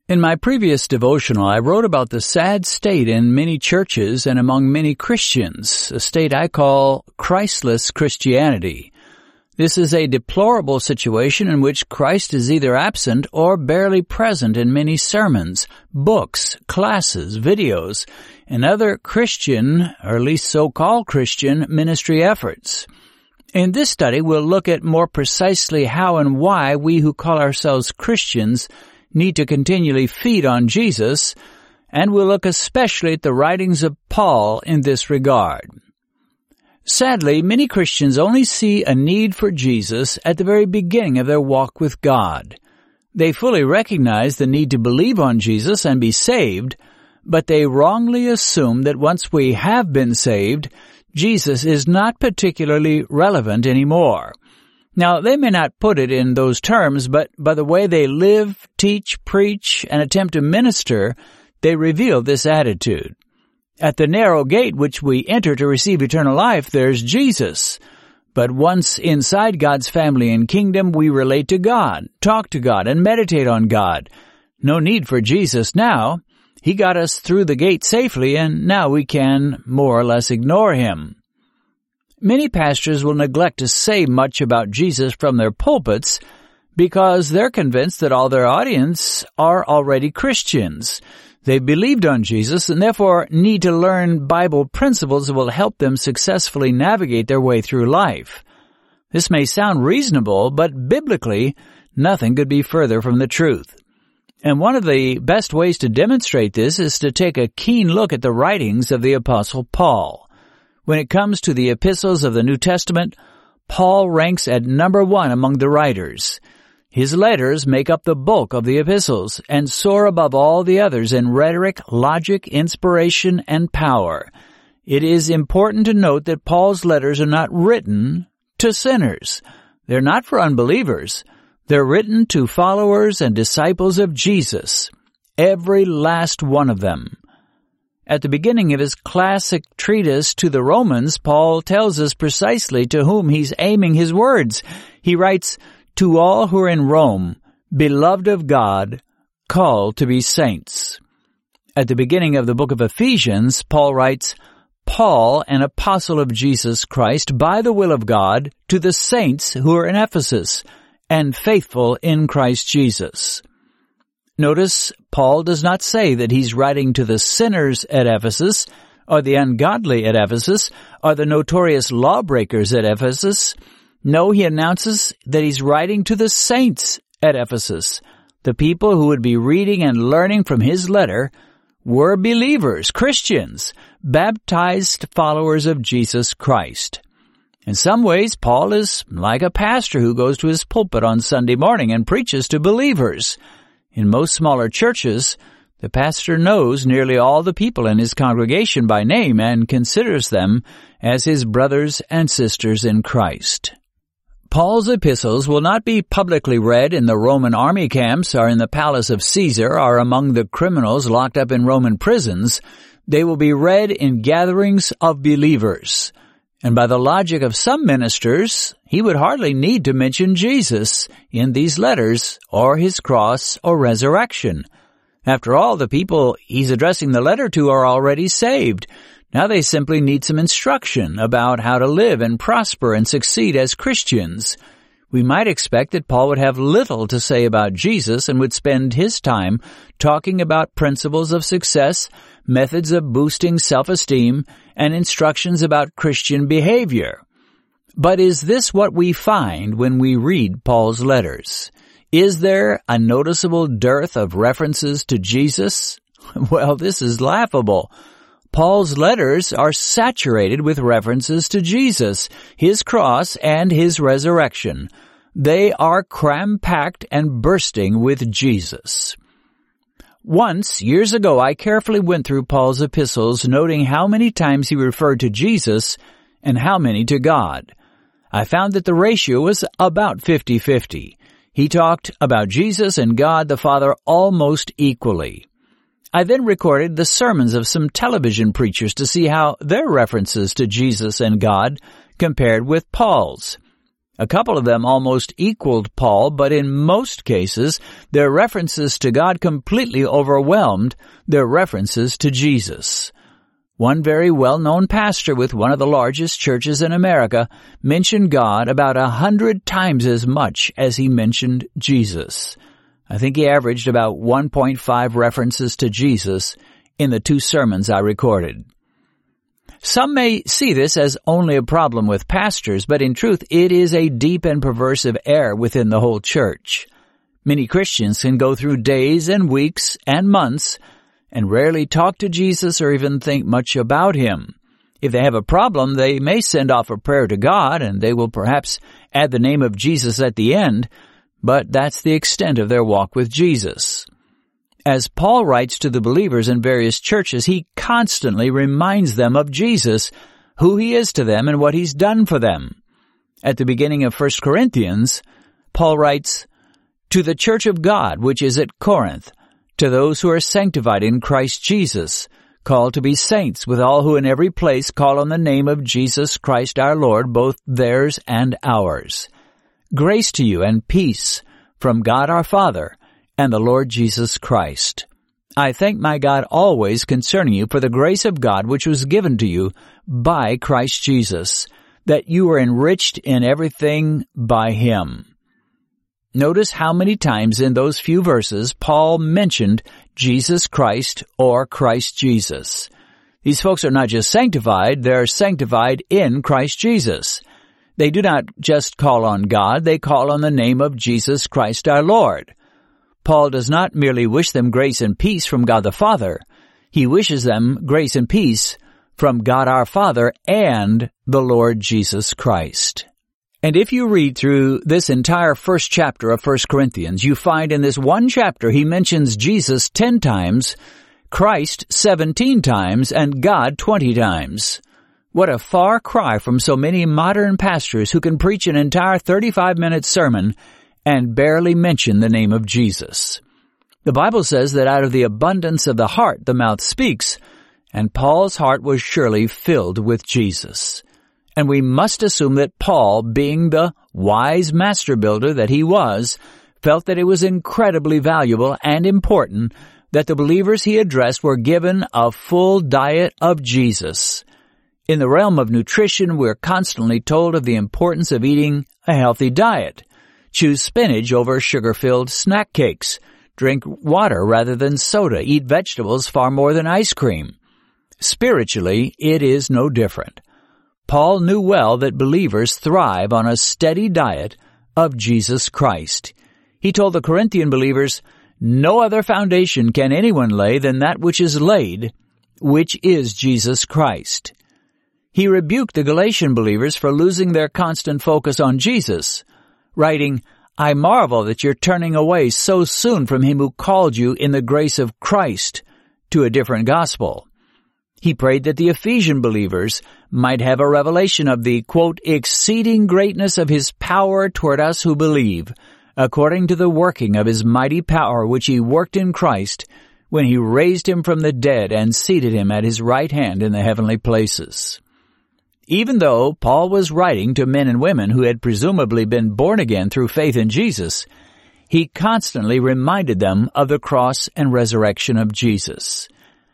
In my previous devotional, I wrote about the sad state in many churches and among many Christians, a state I call Christless Christianity. This is a deplorable situation in which Christ is either absent or barely present in many sermons, books, classes, videos, and other Christian, or at least so-called Christian, ministry efforts. In this study, we'll look at more precisely how and why we who call ourselves Christians need to continually feed on Jesus, and we'll look especially at the writings of Paul in this regard. Sadly, many Christians only see a need for Jesus at the very beginning of their walk with God. They fully recognize the need to believe on Jesus and be saved, but they wrongly assume that once we have been saved, Jesus is not particularly relevant anymore. Now, they may not put it in those terms, but by the way they live, teach, preach, and attempt to minister, they reveal this attitude. At the narrow gate which we enter to receive eternal life, there's Jesus. But once inside God's family and kingdom, we relate to God, talk to God, and meditate on God. No need for Jesus now. He got us through the gate safely, and now we can more or less ignore Him. Many pastors will neglect to say much about Jesus from their pulpits because they're convinced that all their audience are already Christians. They believed on Jesus and therefore need to learn Bible principles that will help them successfully navigate their way through life. This may sound reasonable, but biblically, nothing could be further from the truth. And one of the best ways to demonstrate this is to take a keen look at the writings of the Apostle Paul. When it comes to the epistles of the New Testament, Paul ranks at number 1 among the writers. His letters make up the bulk of the epistles and soar above all the others in rhetoric, logic, inspiration, and power. It is important to note that Paul's letters are not written to sinners. They're not for unbelievers. They're written to followers and disciples of Jesus, every last one of them. At the beginning of his classic treatise to the Romans, Paul tells us precisely to whom he's aiming his words. He writes, "To all who are in Rome, beloved of God, called to be saints." At the beginning of the book of Ephesians, Paul writes, "Paul, an apostle of Jesus Christ, by the will of God, to the saints who are in Ephesus, and faithful in Christ Jesus." Notice, Paul does not say that he's writing to the sinners at Ephesus, or the ungodly at Ephesus, or the notorious lawbreakers at Ephesus. No, he announces that he's writing to the saints at Ephesus. The people who would be reading and learning from his letter were believers, Christians, baptized followers of Jesus Christ. In some ways, Paul is like a pastor who goes to his pulpit on Sunday morning and preaches to believers. In most smaller churches, the pastor knows nearly all the people in his congregation by name and considers them as his brothers and sisters in Christ. Paul's epistles will not be publicly read in the Roman army camps or in the palace of Caesar or among the criminals locked up in Roman prisons. They will be read in gatherings of believers. And by the logic of some ministers, he would hardly need to mention Jesus in these letters or his cross or resurrection. After all, the people he's addressing the letter to are already saved. Now they simply need some instruction about how to live and prosper and succeed as Christians. We might expect that Paul would have little to say about Jesus and would spend his time talking about principles of success, methods of boosting self-esteem, and instructions about Christian behavior. But is this what we find when we read Paul's letters? Is there a noticeable dearth of references to Jesus? Well, this is laughable. Paul's letters are saturated with references to Jesus, his cross, and his resurrection. They are cram-packed and bursting with Jesus. Once, years ago, I carefully went through Paul's epistles, noting how many times he referred to Jesus and how many to God. I found that the ratio was about 50-50. He talked about Jesus and God the Father almost equally. I then recorded the sermons of some television preachers to see how their references to Jesus and God compared with Paul's. A couple of them almost equaled Paul, but in most cases, their references to God completely overwhelmed their references to Jesus. One very well-known pastor with one of the largest churches in America mentioned God about 100 times as much as he mentioned Jesus. I think he averaged about 1.5 references to Jesus in the 2 sermons I recorded. Some may see this as only a problem with pastors, but in truth, it is a deep and perversive error within the whole church. Many Christians can go through days and weeks and months and rarely talk to Jesus or even think much about Him. If they have a problem, they may send off a prayer to God, and they will perhaps add the name of Jesus at the end, but that's the extent of their walk with Jesus. As Paul writes to the believers in various churches, he constantly reminds them of Jesus, who He is to them and what He's done for them. At the beginning of 1 Corinthians, Paul writes, "To the church of God which is at Corinth, to those who are sanctified in Christ Jesus, called to be saints, with all who in every place call on the name of Jesus Christ our Lord, both theirs and ours. Grace to you and peace from God our Father and the Lord Jesus Christ. I thank my God always concerning you for the grace of God which was given to you by Christ Jesus, that you were enriched in everything by Him." Notice how many times in those few verses Paul mentioned Jesus Christ or Christ Jesus. These folks are not just sanctified, they're sanctified in Christ Jesus. They do not just call on God, they call on the name of Jesus Christ our Lord. Paul does not merely wish them grace and peace from God the Father. He wishes them grace and peace from God our Father and the Lord Jesus Christ. And if you read through this entire first chapter of 1 Corinthians, you find in this one chapter he mentions Jesus 10 times, Christ 17 times, and God 20 times. What a far cry from so many modern pastors who can preach an entire 35-minute sermon and barely mention the name of Jesus. The Bible says that out of the abundance of the heart the mouth speaks, and Paul's heart was surely filled with Jesus. And we must assume that Paul, being the wise master builder that he was, felt that it was incredibly valuable and important that the believers he addressed were given a full diet of Jesus. In the realm of nutrition, we're constantly told of the importance of eating a healthy diet. Choose spinach over sugar-filled snack cakes. Drink water rather than soda. Eat vegetables far more than ice cream. Spiritually, it is no different. Paul knew well that believers thrive on a steady diet of Jesus Christ. He told the Corinthian believers, "No other foundation can anyone lay than that which is laid, which is Jesus Christ." He rebuked the Galatian believers for losing their constant focus on Jesus, writing, "I marvel that you're turning away so soon from Him who called you in the grace of Christ to a different gospel." He prayed that the Ephesian believers might have a revelation of the, quote, "exceeding greatness of His power toward us who believe, according to the working of His mighty power which He worked in Christ when He raised Him from the dead and seated Him at His right hand in the heavenly places." Even though Paul was writing to men and women who had presumably been born again through faith in Jesus, he constantly reminded them of the cross and resurrection of Jesus.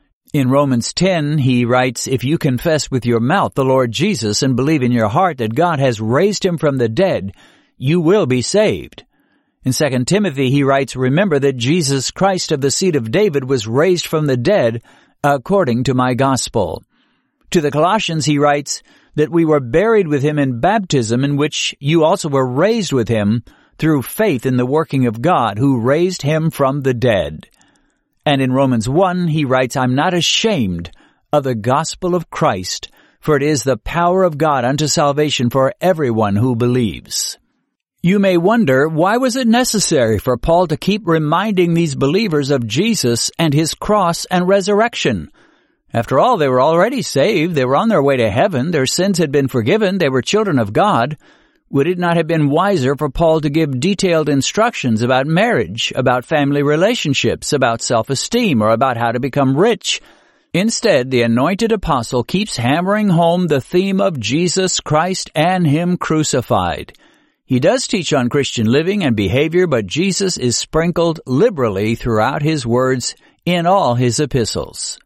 In Romans 10, he writes, "If you confess with your mouth the Lord Jesus and believe in your heart that God has raised Him from the dead, you will be saved." In 2 Timothy, he writes, "Remember that Jesus Christ of the seed of David was raised from the dead according to my gospel." To the Colossians, he writes that we were buried with Him in baptism, in which you also were raised with Him through faith in the working of God, who raised Him from the dead. And in Romans 1, he writes, "I'm not ashamed of the gospel of Christ, for it is the power of God unto salvation for everyone who believes." You may wonder, why was it necessary for Paul to keep reminding these believers of Jesus and His cross and resurrection? After all, they were already saved, they were on their way to heaven, their sins had been forgiven, they were children of God. Would it not have been wiser for Paul to give detailed instructions about marriage, about family relationships, about self-esteem, or about how to become rich? Instead, the anointed apostle keeps hammering home the theme of Jesus Christ and Him crucified. He does teach on Christian living and behavior, but Jesus is sprinkled liberally throughout his words in all his epistles.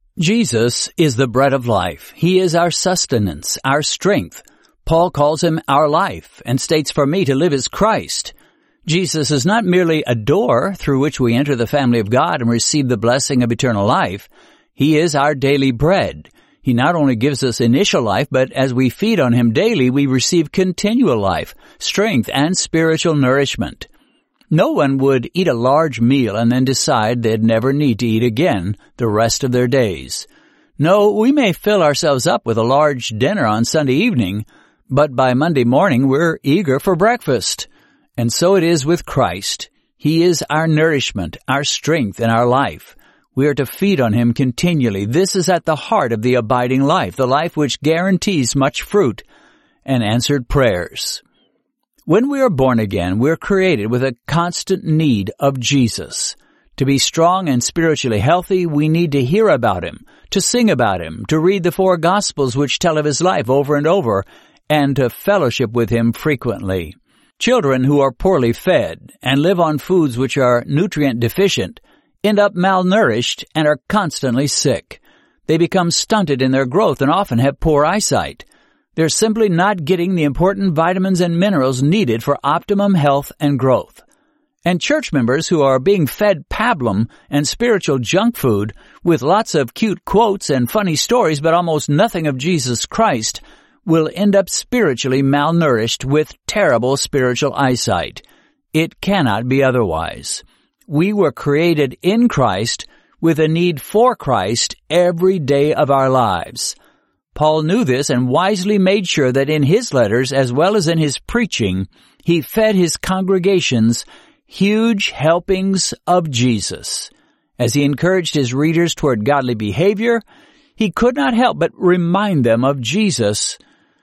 Jesus is the bread of life. He is our sustenance, our strength. Paul calls him our life and states, "For me to live is Christ." Jesus is not merely a door through which we enter the family of God and receive the blessing of eternal life. He is our daily bread. He not only gives us initial life, but as we feed on him daily, we receive continual life, strength, and spiritual nourishment. No one would eat a large meal and then decide they'd never need to eat again the rest of their days. No, we may fill ourselves up with a large dinner on Sunday evening, but by Monday morning we're eager for breakfast. And so it is with Christ. He is our nourishment, our strength, and our life. We are to feed on him continually. This is at the heart of the abiding life, the life which guarantees much fruit and answered prayers. When we are born again, we're created with a constant need of Jesus. To be strong and spiritually healthy, we need to hear about him, to sing about him, to read the 4 Gospels which tell of his life over and over, and to fellowship with him frequently. Children who are poorly fed and live on foods which are nutrient deficient end up malnourished and are constantly sick. They become stunted in their growth and often have poor eyesight. They're simply not getting the important vitamins and minerals needed for optimum health and growth. And church members who are being fed pablum and spiritual junk food with lots of cute quotes and funny stories but almost nothing of Jesus Christ will end up spiritually malnourished with terrible spiritual eyesight. It cannot be otherwise. We were created in Christ with a need for Christ every day of our lives. Paul knew this and wisely made sure that in his letters as well as in his preaching, he fed his congregations huge helpings of Jesus. As he encouraged his readers toward godly behavior, he could not help but remind them of Jesus.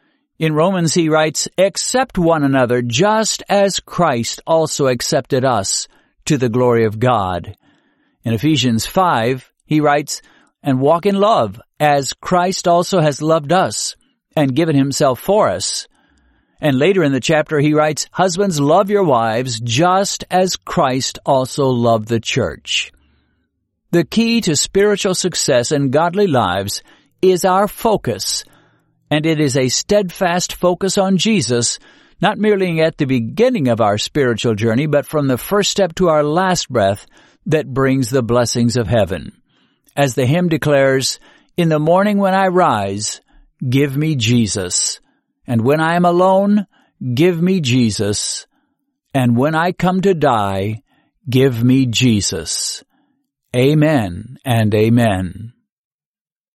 In Romans he writes, "Accept one another just as Christ also accepted us to the glory of God." In Ephesians 5, he writes, "And walk in love, as Christ also has loved us and given himself for us." And later in the chapter he writes, "Husbands, love your wives just as Christ also loved the church." The key to spiritual success and godly lives is our focus, and it is a steadfast focus on Jesus, not merely at the beginning of our spiritual journey, but from the first step to our last breath that brings the blessings of heaven. As the hymn declares, "In the morning when I rise, give me Jesus. And when I am alone, give me Jesus. And when I come to die, give me Jesus." Amen and amen.